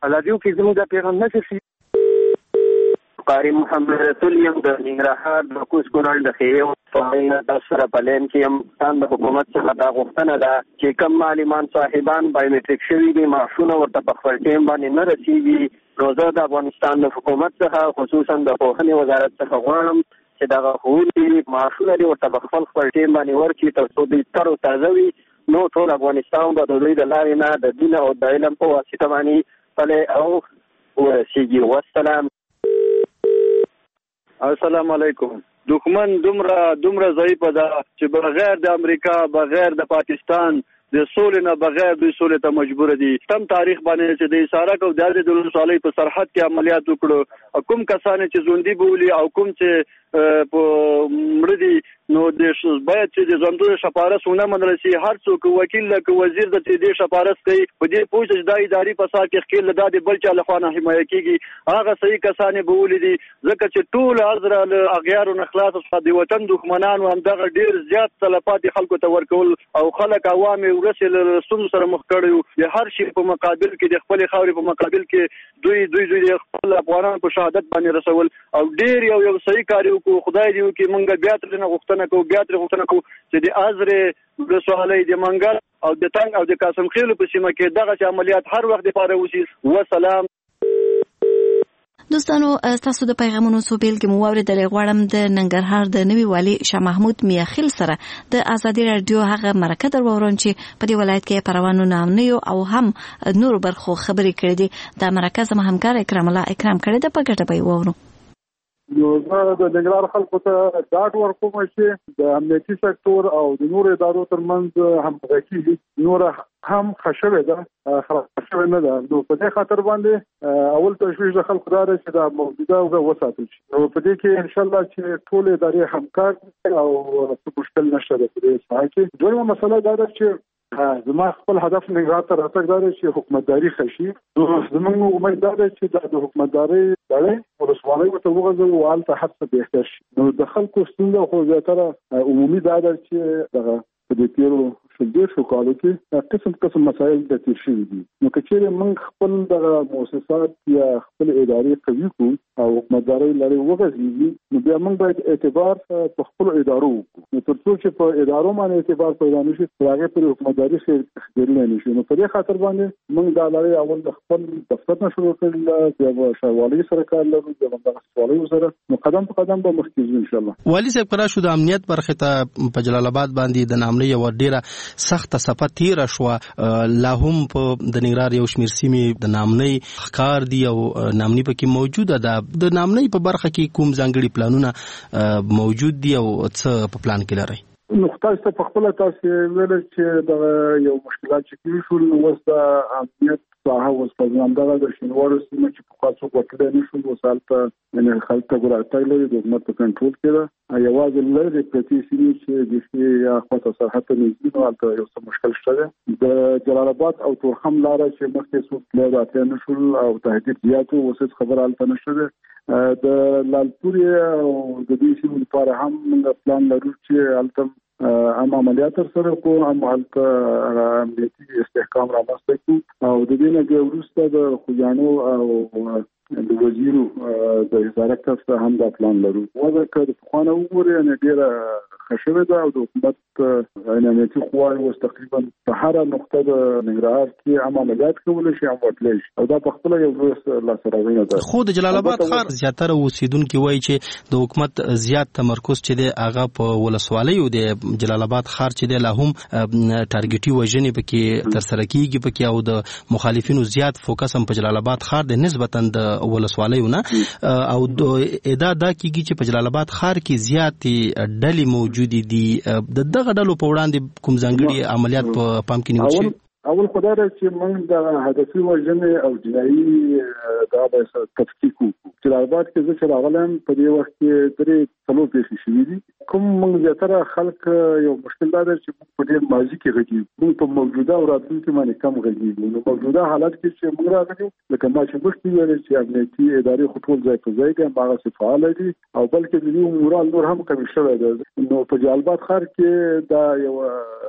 الادیو کې زموږ د پیغام نشي قاری محمد رسول یم د ننګرهار د کوز کونړ د خیو د سره پلان کې هم ستاسو د حکومت څخه دا غوښتنه ده چې کوم معلمان صاحبان بایومټریک شوي دي معاشونه ورته په خپل ټیم باندې نه رسیږي نو زه د افغانستان د حکومت څخه خصوصا د پوهنې وزارت څخه غواړم چې دا ښوونکي معاشونه دي ورته په خپل ټیم باندې ورکړي تر څو دوی تر تازه وي نو ټول افغانستان به د دوی د لارې نه د دین او د علم په واسطه باندې پلی او ورسیږي. والسلام. السلام علیکم. دښمن دومره ضعیفه ده چې بغیر د امریکا بغیر د پاکستان د سولې نه بغیر د سولې ته مجبور دي. تم تاریخ باندې چې د سارک او د ولسوالۍ په سرحد کې عملیات وکړو کوم کسان چې ژوندۍ بولی او کوم چې په مړدي نو د باید چې د ژوندۍ شپارسونه منل شي. هر څوک وکیل لکه وزیر د دې شپارس کوي په دې پوه چې د اداري فساد کې خپل د بل چا لخوا نه حمایت کیږي هغه صحیح کسان بولی دي ځکه چې ټول ازره له اغیار او نخلاص څخه د وطن دښمنان او همدغه ډیر زیات تلفات خلکو ته ورکول او خلک عوام ورسل رسول سره مخ کړو د هر شي په مقابل کې د خپل خاورې په مقابل کې دوی خپل افغانان په شهادت باندې رسول او ډیر یو صحیح کار کو خدای دې وکي مونږ بیا تر نه غوښتنه کو چې د ازره د سوالۍ د منګل او د تنګ او د قاسم خیلو په سیمه کې دغه عملیات هر وخت لپاره وشي. وسلام. دوستانو تاسو د پیغامونو سوبیل کې مو اوریدلې غواړم د ننګرهار د نوي والي شاه محمود میاخیل سره د ازادي رادیو هغه مرکه در وورون چې په دې ولایت کې پروانو نامنیو او هم نور برخو خبرې کړې دي. د مرکه زما همکار اکرام الله اکرام کړې ده په ګټه به وورو. یو زه د ننګرهار خلکو ته ډاډ ورکوم چې د امنیتي سکتور او د نور ادارو ترمنځ همغږي نور هم خښوي ده خښوي نه ده. نو په دې خاطر باندې اول تشویش د خلکو دار چې دا موجوده وساتل شي. نو په دې کې ان شاء الله چې ټول ادارې همکار او څه مشکل نشته په دې ساحه کې. دویمه مسله دا ده چې زما خپل هدف ننګرهار ته راتګ دا دی چې حکومتداري خشي. زموږ امید دا ده چې د حکومتداري دړې ولسوالۍ ورته وغځو او هلته هڅه بهتر شي. نو د خلکو ستونزه خو زیاتره عمومي دا ده چې دغه په دې تیرو شو کالو کې قسم مسایل د تیر شوي دي. نو که چیرې موږ خپل دغه مؤسسات یا خپل ادارې قوي کړو او حکومتداري لري وغځېږي نو بیا موږ باید اعتبار په خپل ادارو وکړو. نو تر څو چې په ادارو باندې اعتبار پیدا نشي هغه پر حکومتداري خېرونه نشي. نو په دې خاطر باندې موږ د لاري اول د خپل دفتر نه شروع کړل د شاوالي سره کار لرو د دغه سوالي سره نو قدم په قدم به مخکې ان شاء الله. والي صاحب کرا شو د امنیت برخه ته په جلال آباد باندې د نامنۍ یو ډیره سخت صفه تیر شو لا هم په د ننګرهار یو شمیر سیمې د نامنۍ ښکار دي او نامنۍ پکې موجوده ده. د نامنۍ په برخه کې کوم ځانګړي پلانونه موجود دي او څه په پلان کې لري؟ نقطه ته په خپل تاسو ویل چې د یو مشکلات چې شول وسه امنیت ساحه وسپځم دا د شینوارو سیمه چې په خاصو وکړه نشو وسالته ان خلک ګراتای لري د حکومت په کنټرول کې ده یوازې لري پرتی سیمه چې د شي یا خاصه سرحد نږدې نو البته یو څه مشکل شته. د جلال آباد او تورخم لاره چې مخکې څو لاره نشول او تهدید زیاتو وسه خبر البته نشته د لالپور او د دې سیمه لپاره هم موږ پلان لرو چې البته عملیات سره کو عملت امنیتي استحکام رامنځته کړو او د دې نه وروسته د خوجانو او د وزیرو د وزارت څخه هم دا پلان لرو. وځه کړه په خوانه وګورئ نه ډیره خښوي ده او د حکومت امنیتي قواوې اوس تقریبا په هر نقطه د ننګرهار کې عملیات کول شي عملیات شي او دا په خپل یو لاسراوینه ده. خو د جلال آباد ښار زیاتره اوسیدونکو وایي چې د حکومت زیات تمرکز چې دی هغه په ولسوالۍ او د جلال آباد ښار چې دی لا هم ټارګټي وژنې پکې تر سره کیږي پکې او د مخالفینو زیات فوکس هم په جلال آباد ښار د نسبتا د ولسوالیونه او د ادا دا کیږي چې په جلال آباد ښار کې زیاتې ډلې موجود دي. د دغه ډلو په وړاندې کوم ځانګړي عملیات په پام کې نیول شي؟ اول خدای راځي چې موږ د هدفي وژنې او جنایي دا به تفکیک وکړو. جلال آباد کې چې راغلم په دې وخت کې درې څلور پیښې شوې دي. کوم موږ زیاتره خلک یو مشکل دا دی چې موږ په دې ماضي کې غږیږو موږ په موجوده او راتلونکي باندې کم غږیږو. نو موجوده حالت کې چې موږ راغلو لکه ما چې مخکې ویل چې امنیتي ادارې خپل ځای په ځای کې هغه فعال دي او بلکې د یو مورال نور هم کمی شوی دی. نو په جلال آباد ښار کې دا یو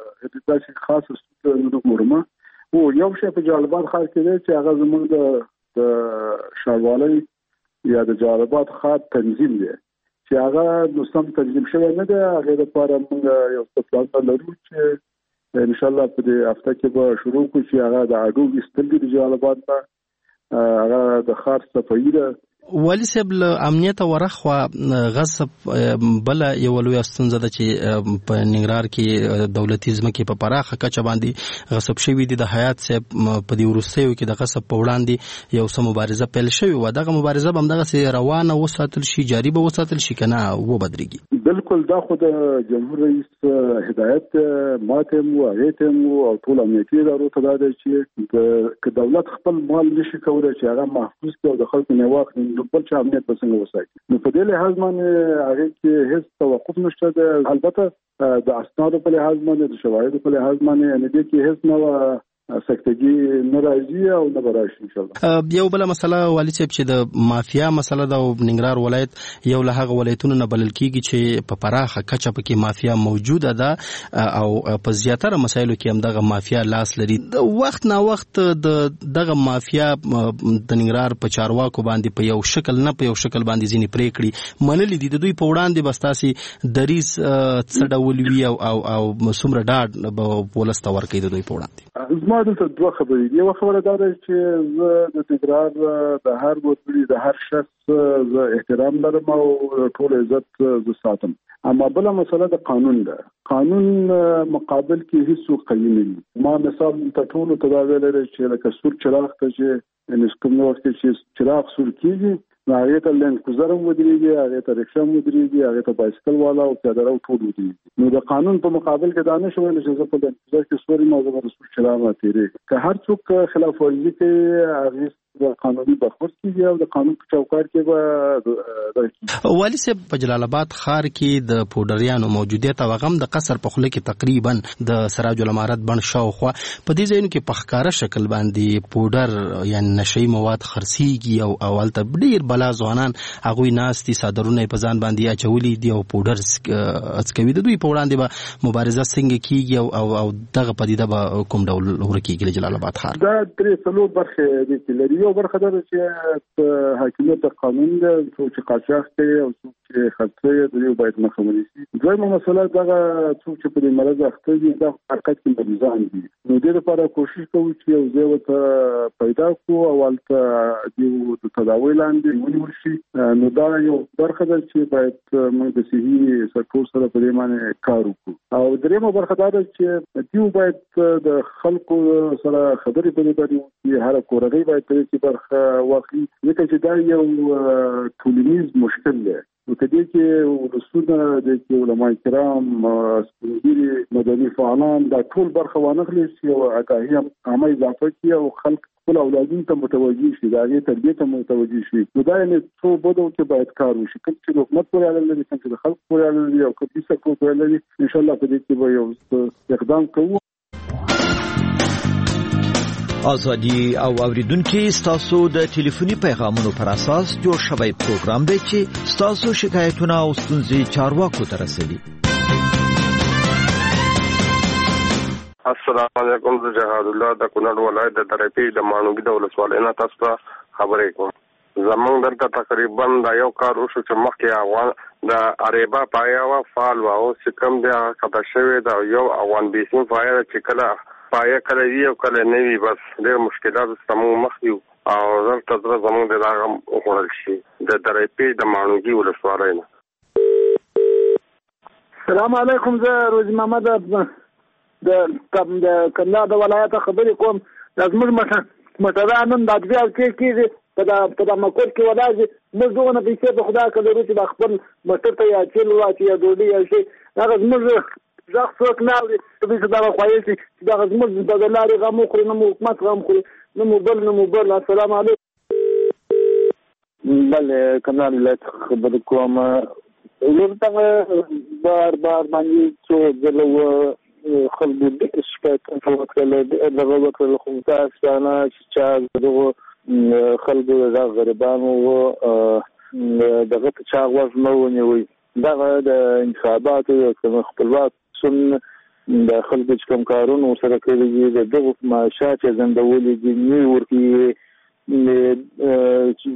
داسې خاص ستونزه مورمه او یو شی په جلال آباد ښار کې دی چې هغه زموږ د د ښاروالۍ یا د جلال آباد ښار تنظیم دی چې هغه نو سم تنظیم شوی نه دی. هغه لپاره موږ یو څه پلان لرو چې ان شاء الله په دې هفته کې به شروع کړو چې هغه د اډو ایستل دي د جلال آباد نه، هغه د ښار صفایي ده. والي صاحب له امنیت ورخوا غصب بل یو لوی ستونزه ده چې په ننګرهار کې دولتي ځمکې په پراخه کچه باندې غصب شوي دي. د حیات صاحب په دې وروستیو کې د غصب په وړاندې یو څه مبارزه پیل شوې وه. دغه مبارزه به همدغسې روانه وساتل شي، جاري به وساتل شي که نه وبدرېږي؟ بالکل دا خو د جمهور رئیس هدایت ماته مو هغې ته مو او ټول امنیتي ادارو ته دا دی چې که دولت خپل مال نشي کولی چې هغه محفوظ کړي او د خلکو نه واخلي، نو بل چې امنیت به څنګه وساتي؟ نو په دې لحاظ باندې هغې کې هېڅ توقف نشته ده. البته د اسنادو په لحاظ باندې، د شواهدو په لحاظ باندې یعنې دې کې هېڅ نه سکتګي نه راځي او نه به راشي ان شاء الله. یو بله مسله والي صاحب چې د مافیا مسله ده او ننګرهار ولایت یو له هغه ولایتونو نه بلل کېږي چې په پراخه کچه پکې مافیا موجوده ده او په زیاتره مسایلو کې هم دغه مافیا لاس لري. وخت نا وخت دغه مافیا د ننګرهار په چارواکو باندې په یو شکل نه په یو شکل باندې ځینې پریکړې منلې دي. د دوی په وړاندې به ستاسې دریځ څه ډول وي او څومره ډاډ به ولس ته ورکوي د دوی په وړاندې؟ زما دلته دوه خبرې دي. یوه خبره دا ده چې زه د ننګرهار د هر وګړي د هر شخص زه احترام لرم او ټول عزت زه ساتم. اما بله مسله د قانون ده. قانون مقابل کې هیڅ قوي نه دي. ما مثال ته ټولو ته دا ویلی چې لکه سور چراغ ته چې کوم وخت چې چراغ سور کېږي نو هغې ته لینډ کروزر هم ودرېږي، هغې ته رکشه هم ودرېږي، هغې ته بایسکل والا او پیاده رو ټول ودرېږي. نو د قانون په مقابل کې دا نه شي ویلی چې زه په لینډ کروزر کې سور یم او زه به د سور چراغ نه تېرېږم. که هر څوک خلاف ورزي کوي هغې د قانوني برخورد کېږي او د قانون په چوکاټ کې به درکېږي. والي صاحب په جلال آباد ښار کې د پوډریانو موجودیت او هغه هم د قصر په خوله کې تقریبا د سراج العمارت بڼ شاوخوا په دې ځایونو کې په ښکاره شکل باندې پوډر یعنې نشهیي مواد خرڅېږي او هلته ډېر بلا ځوانان هغوی ناست دي، څادرونه یې په ځان باندې اچولي دي او پوډر څکوي. د دوی په وړاندې به مبارزه څنګه کېږي او دغه پدیده به کوم ډول ورکېږي له جلال آباد ښار؟ دا درې څلور برخې دي چې لري. یو برخه دا چې حاکمیت د قانون ده، څوک چې قاچاق کوي او څوک چې خرڅوي د دوی باید مخه ونیسي. دویمه مسله دغه څوک چې په دې مرض اخته دي دا حرکت کې مریضان دي. نو دې لپاره کوشش کوو چې یو ځای ورته پیدا کړو او هلته د تداوۍ لاندې ونیول شي. نو دا یو برخه ده چې باید موږ د صحي سکتور سره په دې باندې کار وکړو. او دریمه برخه دا ده چې دوی باید د خلکو سره خبرې په دې باندې وکړي، هر کورنۍ باید په دې کې برخه واخلي، ځکه چې دا یو ټولنیز مشکل دی. نو که دې کې ولسونه، دې کې علما کرام، سپین ږیري، مدني فعالان دا ټول برخه وانخلي چې یو آګاهي عامه اضافه کړي او خلک خپل اولادونو ته متوجه شي، د هغې تربیې ته متوجه شي. نو دا یعنې څو بدو کې باید کار وشي، کوم چې د حکومت پورې اړه لري، کوم چې د خلکو پورې اړه لري او کوم چې سکتور پورې لري. انشاءالله په دې کې به یو اقدام کوو. ازادي او اوریدونکو ستاسو د ټلیفوني پیغامونو پر اساس جوړ شوی پروګرام دی چې ستاسو شکایتونه او ستونزې چارواکو ته رسوي. السلام علیکم. زه جهاد الله د کونړ ولایت د درپی د مانوګي د ولسوالۍ نه تاسو ته خبرې کوم. زمونږ دلته تقریبا دا یو کار وشو چې مخکې افغان د اریبا پایا وا فال وا او چې کوم دی هغه خطا شوی دا یو افغان بیسین پایا چې کله پایا کله وی او کله نه وی، بس ډېر مشکلات زموږ مخ یو او دلته زموږ د هغه وخوړل شي د درپی د مانوګي ولسوالۍ نه. السلام علیکم. زه روزي محمد د کندهار د ولایت خبرې کوم. زموږ مټران نن د ادبیات کې په د مکور کې ولاږي موږ دغه پیسې په خدا کې لرو چې د خپل موټر ته یا چیل واچي یا ډوډۍ یا شي هغه زموږ ځخ څوک نه اوري چې دا خوایي چې دا زموږ د لارې غم خوري نه حکومت غم خوري نه موبایل. السلام علیکم. بله کندهار ولایت خبرې کوم. ورته بار باندې څو ځله خلکو د شکایت وکړل دغه وکړل خو تاسو نه چې دغه خلکو د غریبانو دغه په چا غوږ نه ونیوي. دغه د انتخاباتو خپلواک سن د خلکو چې کوم کارونه ورسره کوي د دغه معاشات یې ځندولې دي نه ورکوي.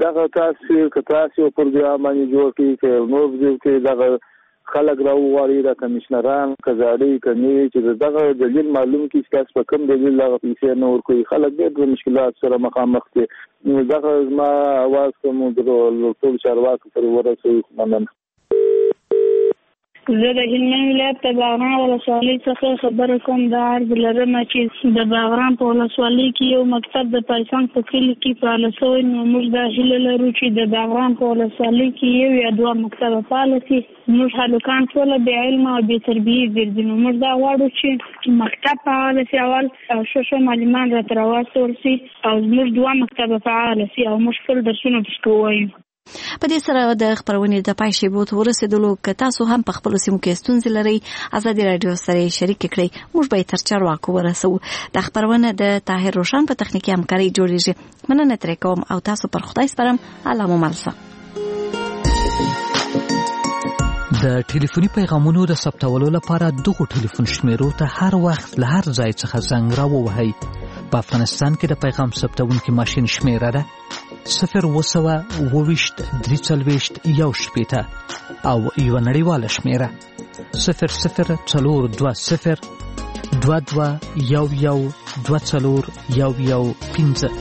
دغه تاثیر که تاسو پر دې باندې جوړ کړئ چې نو دې دغه خلک راوغواړي د کمشنران کزاړي کني چې دغه دلیل معلوم کی چې تاسو کوم دلیل هغه پیسې نه ورکوي خلک ډېر مشکلات سره مخامخ دي نو دغه ما आवाज کوم د ټول چارواکو پر ورسوي مننه زه د هلمند ولایت د باغران ولسوالۍ څخه خبره کوم د عرض لرم چې د باغران په ولسوالۍ کې یو مکتب د پایسان په کلي کې فعال شوی نو موږ دا هیله لرو چې د باغران په ولسوالۍ کې یو یا دوه مکتب فعال شي موږ هلکان ټول بې علمه او بې تربیې ګرځي نو موږ دا غواړو چې مکتب فعال شي اول او ښه معلمان راته راواستول شي او زموږ دوه مکتب فعال شي او موږ خپل درسونه پکې ووایو په دې سره د خبرونې د پای شیبو ته ورسېدلو که تاسو هم په خپلو سیمو کې ستونزې لرئ ازادي راډیو سره شریک کړئ موږ به یې تر چارواکو ورسوو دا خبرونه د طاهر روشن په تخنیکي همکارۍ جوړیږي مننه ترې کوم او تاسو پر خدای سپارم الله مو مل شه د ټلیفوني پیغامونو د ثبتولو لپاره دغه ټلیفون شمیرو ته هر وخت له هر ځای څخه زنګ راووهئ په افغانستان کې د پیغام ثبتونکي ماشین شمیره ده 0202341 او یو نړیواله شمیره 002022112415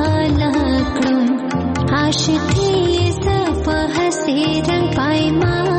عاشقی ز په هستی رنگ پایما